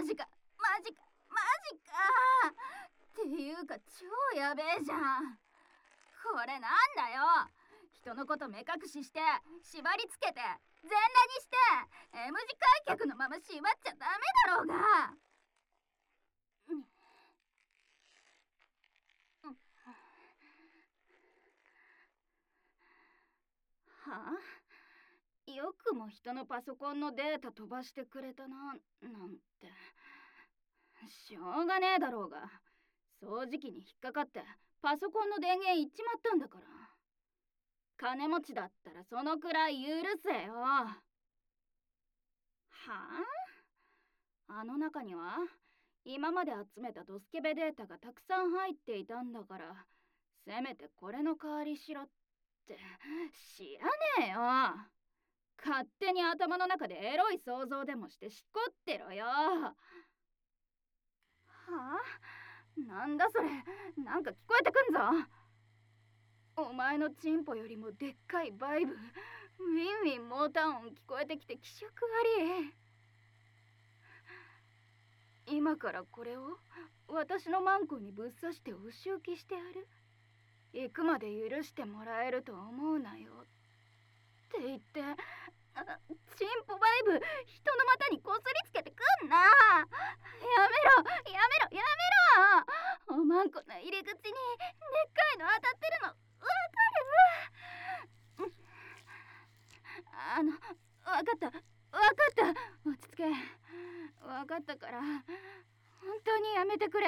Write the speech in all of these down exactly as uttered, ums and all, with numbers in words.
ジかマジかマジかっていうか超やべえじゃん。これなんだよ。人のこと目隠しして縛りつけて全裸にして エム 字開脚のまま縛っちゃダメだろうが。はあ、よくも人のパソコンのデータ飛ばしてくれたな、なんて。しょうがねえだろうが、掃除機に引っかかってパソコンの電源いっちまったんだから。金持ちだったらそのくらい許せよ。はあ？あの中には今まで集めたドスケベデータがたくさん入っていたんだから、せめてこれの代わりしろって知らねえよ。勝手に頭の中でエロい想像でもしてしこってろよ。はあ？なんだそれ、なんか聞こえてくんぞ。お前のチンポよりもでっかいバイブ、ウィンウィンモーター音聞こえてきて気色悪い。今からこれを私のマンコにぶっ刺してお仕置きしてやる。行くまで許してもらえると思うなよって言って、あ、チンポバイブ人の股にこすりつけてくんな。やめろやめろやめろ。おまんこの入り口にでっかいの当たってるのわかる？あの、わかったわかった落ち着け。わかったから本当にやめてくれ。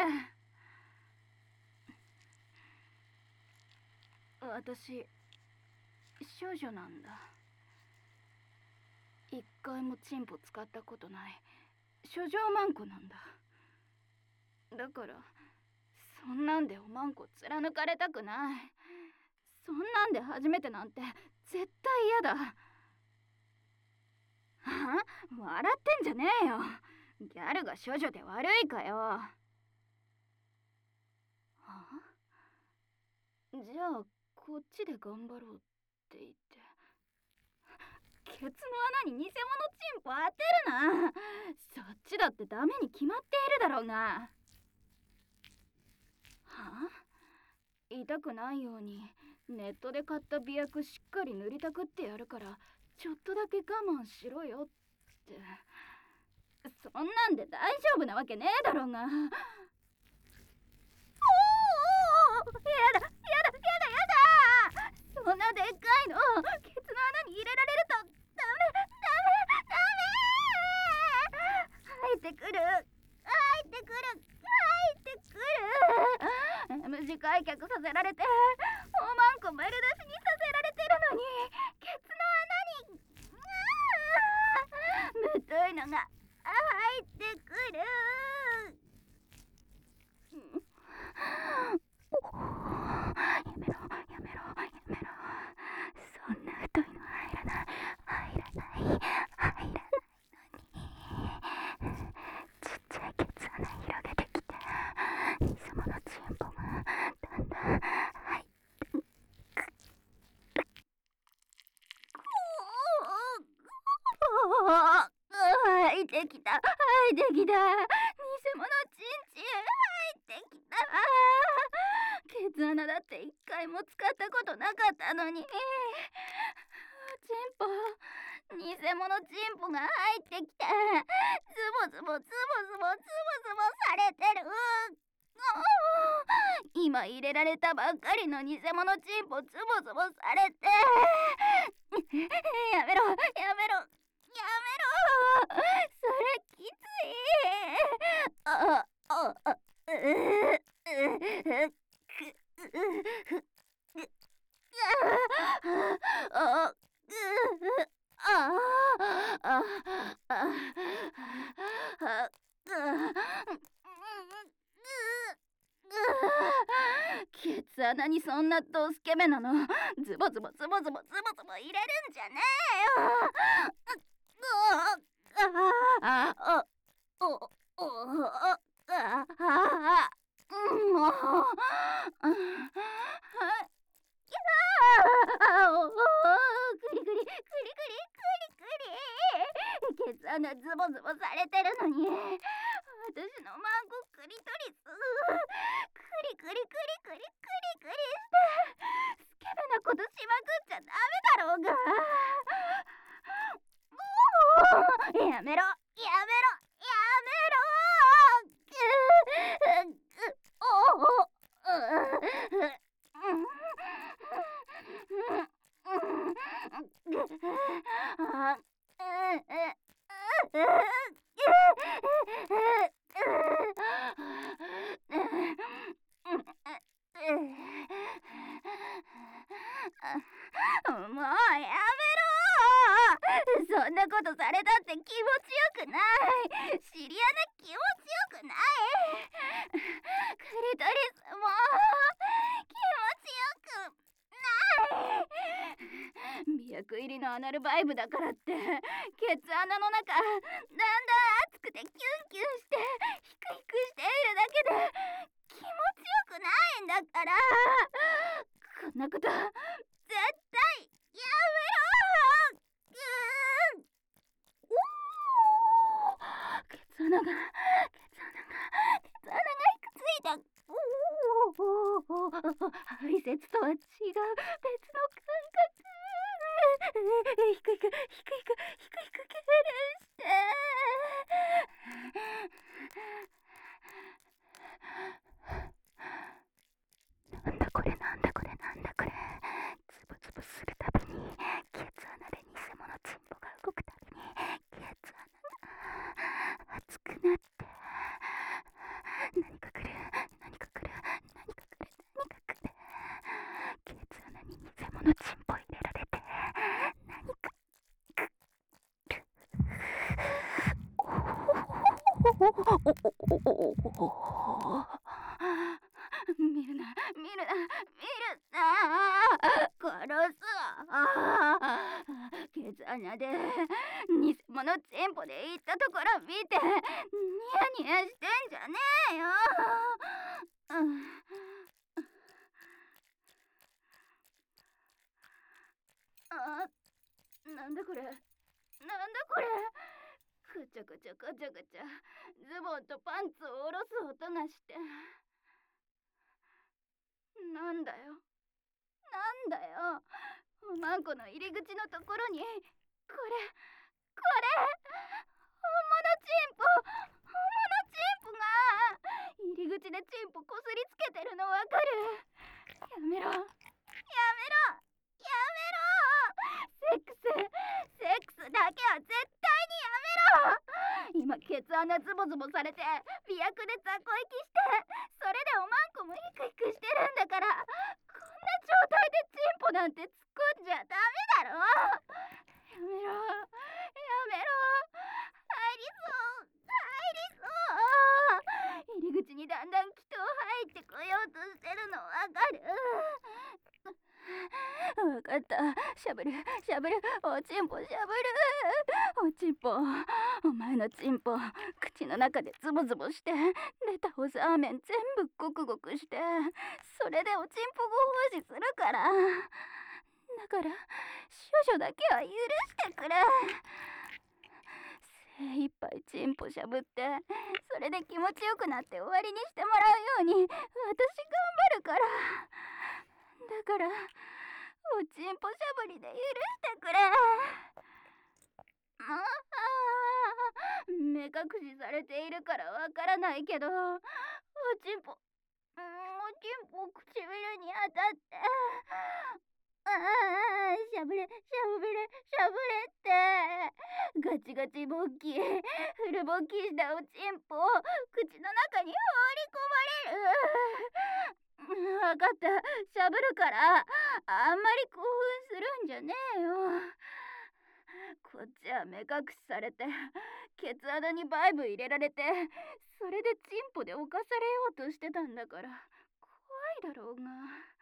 私少女なんだ。一回もチンポ使ったことない処女マンコなんだ。だからそんなんでおまんこ貫かれたくない。そんなんで初めてなんて絶対嫌だ。はあ？笑ってんじゃねえよ。ギャルが処女で悪いかよ。はあ？じゃあこっちで頑張ろうって言ってケツの穴に偽物チンポ当てるな。そっちだってダメに決まっているだろうが。はあ？痛くないようにネットで買った美薬しっかり塗りたくってやるからちょっとだけ我慢しろよって。そんなんで大丈夫なわけねえだろうが。おーおー、やだやだやだやだ。そんなでっかいのケツの穴に入れられるとダメダメダメ。入ってくる入ってくる入ってくる。 エム 字開脚させられておまんこ丸出しにさせられてるのにケツの穴にむといのが入ってくる。やめろやめろやめろ。そんな太いの入らない入らない入らないのにちっちゃいケツ穴広げてきて偽物チンポがだんだん入ってくる。入ってきた入ってきた。偽物チンチン入ってきた。ケツ穴だって一回も使ったことなかったのに。チンポ偽物チンポが入ってきてズボズボズボズボズボズボされてる。今入れられたばっかりの偽物チンポズボズボされてやめろやめろやめろ。それきつい。あああううケツ穴にそんなドスケベなのズボズボズボズボズボズボ入れるんじゃねえよ。ああおおおああもうクリクリクリクリクリクリケツ穴ズボズボされてるのにがやめろやめろやめろおおもうやめろ。そんなことされたって気持ちよくない。シリアナ気持ちよくない。クリトリスも気持ちよくない。美薬入りのアナルバイブだからってケツ穴の中だんだん熱くてキュンキュンしてヒクヒクしているだけで気持ちよくないんだから。こんなこと絶対やめろ。うーケツ穴がケツ穴がケツ穴がひくついた。おお排泄とは違う別の感覚。ひくひくひくひくひくひく敬礼してなんだこれなんだこれなんだこれ。ズブズブするたびにケツ穴で偽物チンポが動くたびにケツ穴が熱くなって何か来る何か来る何か来る何か来る。ケツ穴に偽物チンポ入れられて何か来る。見るな見るな見るな殺すわ。ケツ穴で偽物チンポで行ったところ見てニヤニヤしてんじゃねえよ。あ、なんだこれなんだこれ。ぐちゃぐちゃぐちゃぐちゃズボンとパンツを下ろす音がして。なんだよなんだよ。おまんこの入り口のところにこれこれ本物チンポ本物チンポが入り口でチンポこすりつけてるのわかる。やめろやめろやめろ。セックスセックスだけは絶対にやめろ。今ケツ穴ズボズボされて媚薬で雑魚息してそれでおまんこもヒクヒクしてるんだからこんな状態でチンポなんて突っ込んじゃダメだろ。やめろやめろ。入りそう入りそう。入り口にだんだん気筒入ってこようとしてるのわかる。わかった。しゃぶるしゃぶるおちんぽしゃぶるおちんぽ。お前のちんぽ口の中でズボズボして出たおザーメン全部ゴクゴクしてそれでおちんぽご奉仕するから。だから少々だけは許してくれ。精一杯チンポしゃぶってそれで気持ちよくなって終わりにしてもらうように私頑張るから。だからおちんぽしゃぶりで許してくれ。ああ目隠しされているからわからないけどおちんぽおちんぽ唇に当たってああしゃぶれしゃぶれしゃぶれってガチガチボッキーフルボッキーしたおちんぽ口の中に放り込まれる。わかったしゃぶるからあんまり興奮するんじゃねえよ。こっちは目隠しされてケツ穴にバイブ入れられてそれでチンポで犯されようとしてたんだから怖いだろうが。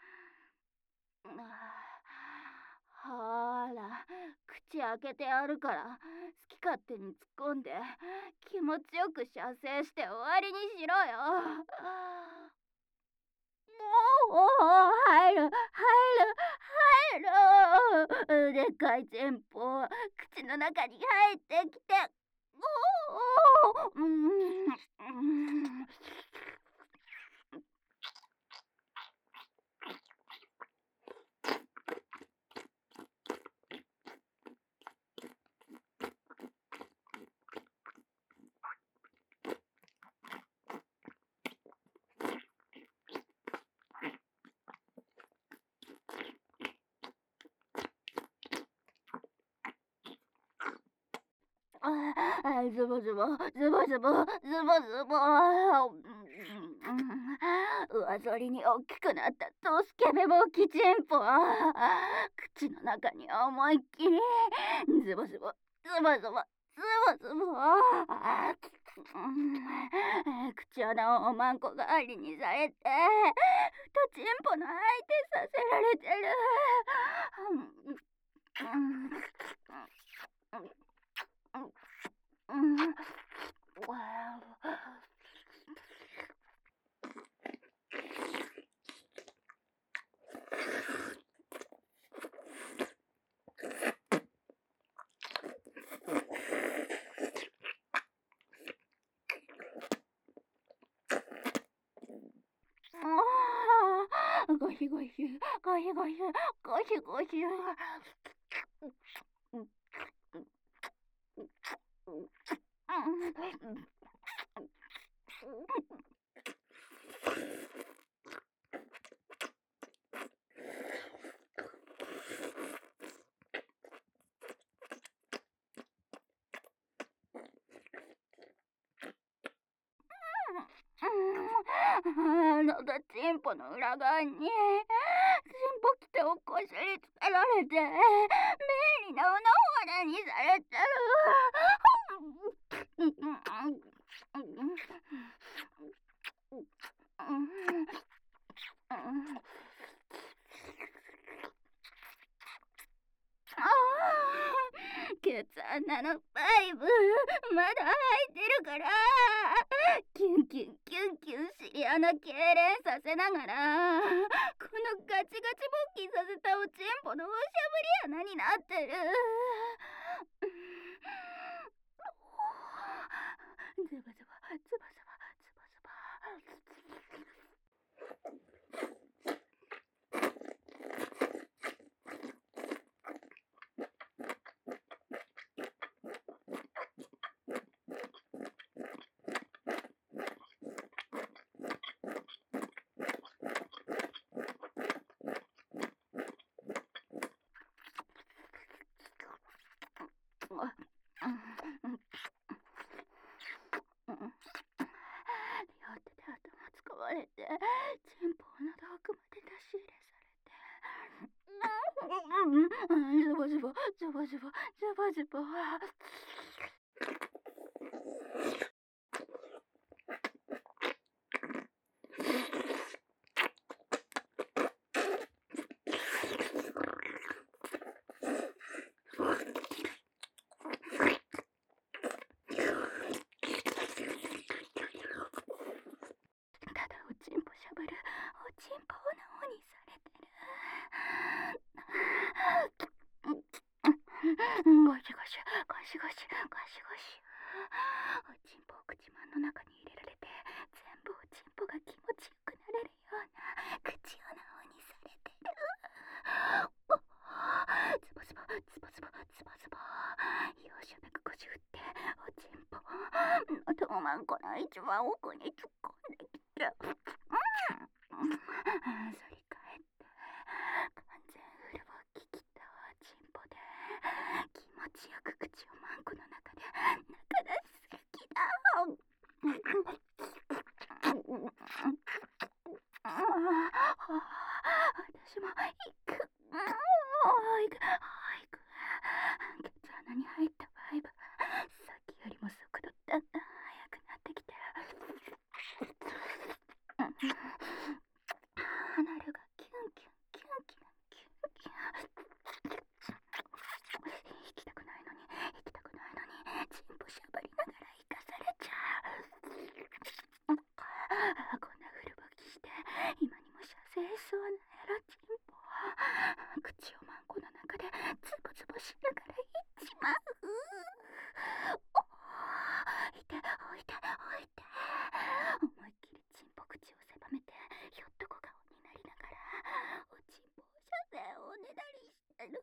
ほーら口開けてやるから好き勝手に突っ込んで気持ちよく射精して終わりにしろよ。おお入る入る入る。でっかいチンポ口の中に入ってきておおうんあズボズボズボズボズボズボ。上反りに大きくなったとスケベボキチンポ。口の中に思いっきりズボズボズボズボズボズボ。口穴をおまんこ代わりにされてとチンポの相手させられてる。ゴシゴシゴシゴシゴシゴシ。あのだチンポの裏側にチンポきておこしりつけられて便利なおのわらにされてる。ああケツ穴のパイプまだ開いてるからキュンキュンキュンキュン尻穴痙攣させながらこのガチガチ勃起させたおちんぽのおしゃぶり穴になってる。ズバズバズバズバズバズバ。両手で頭使われてチンポを喉奥まで出し入れされてズボズボズボズボズボズボ。チンポしゃぶるおちんぽをなおにされてる。ゴシゴシゴシゴシゴシゴシ。おちんぽを口まんの中に入れられて全部おちんぽが気持ちよくなれるような口をなおにされてる。ズボズボズボズボズボズボ。容赦なく腰振っておちんぽ喉おまんこの一番奥に突っ込んできて反り返って完全フルボッキ切ったおちんぽで気持ちよく口をまんこの中で中出しする気だ。私も行く行く行く。ケツ穴に入ったバイブさっきよりも速度だんだん速くなってきてる。アナルがキュンキュンキュンキュンキュンキュン。行きたくないのに行きたくないのにチンポしゃぶりながら行かされちゃう。こんなフルボキして今にも射精しそうなエロチンポ。口をまんこの中でズボズボしながら行っちまう。おいておいておいて。思いっきりチンポ口を狭めてひょっとこ顔になりながらおちんぽ射精をおねだりしてる。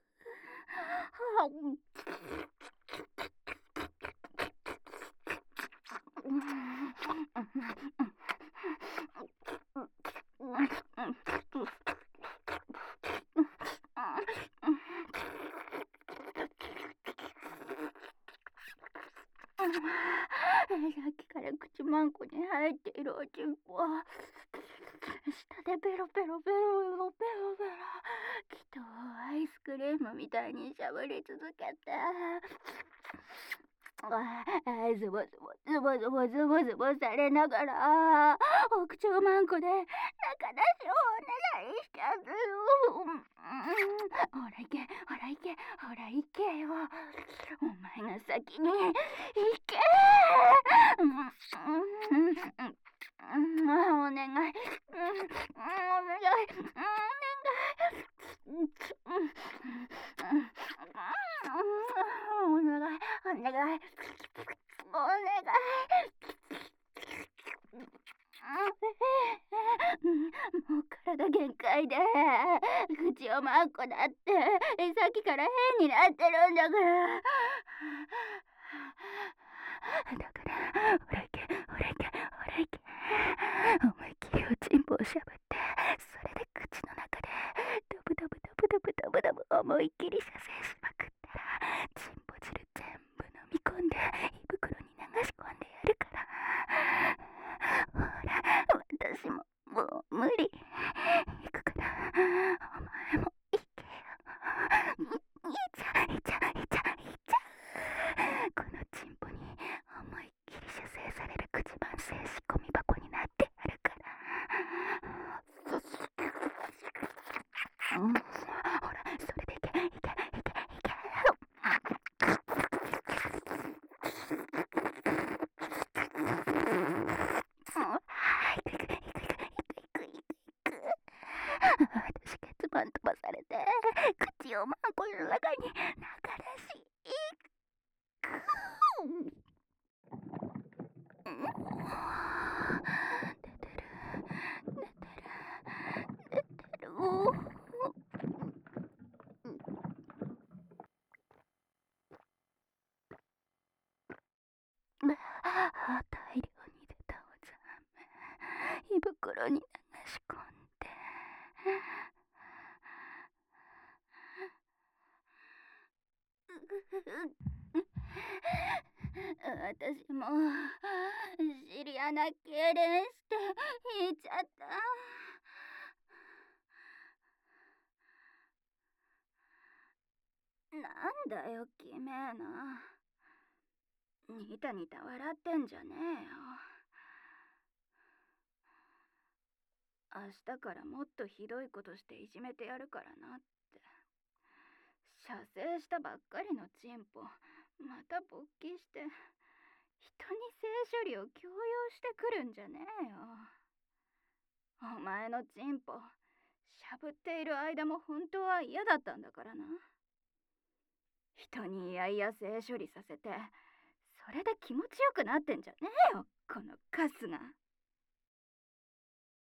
さっきから口マンコに入っているおちんぽは舌でペロペロペロペロペロペロきっとアイスクリームみたいにしゃぶり続けて、ああズボズボズボズボズボズボされながらお口をマンコで中出しをおねだりしちゃう。ほら行けほら行けほら行けよ、お前が先に行け。お願いお願いお願いお願いお願いお願い。もう体限界で口をマンコだってさっきから変になってるんだから。だからほらいけほらいけほらいけ、思いっきりおちんぽをしゃぶって、それで口の中でドブドブドブドブドブドブ思いっきり射精しまくったら、ちんぽ汁全部飲み込んで胃袋に流し込んでやるから。ほら私ももう無理、行くからお前も行けよ。いいちゃいいちゃいいちゃいいちゃ、このちんぽに思いっきり射精される口ばん性仕込み箱になってやるから。うん、ほらそれでいけいけいけいけ。私ケツバン飛ばされて口をマンコの中に流しいく。出てる出てる出てる。大量に出たお茶目胃袋に流し込んで、私も尻穴痙攣して引いちゃった。なんだよきめえな、ニタニタ笑ってんじゃねえよ。明日からもっとひどいことしていじめてやるからなって。射精したばっかりのチンポまた勃起して人に性処理を強要してくるんじゃねえよ。お前のチンポしゃぶっている間も本当は嫌だったんだからな。人にいやいや性処理させてそれで気持ちよくなってんじゃねえよこのカスが。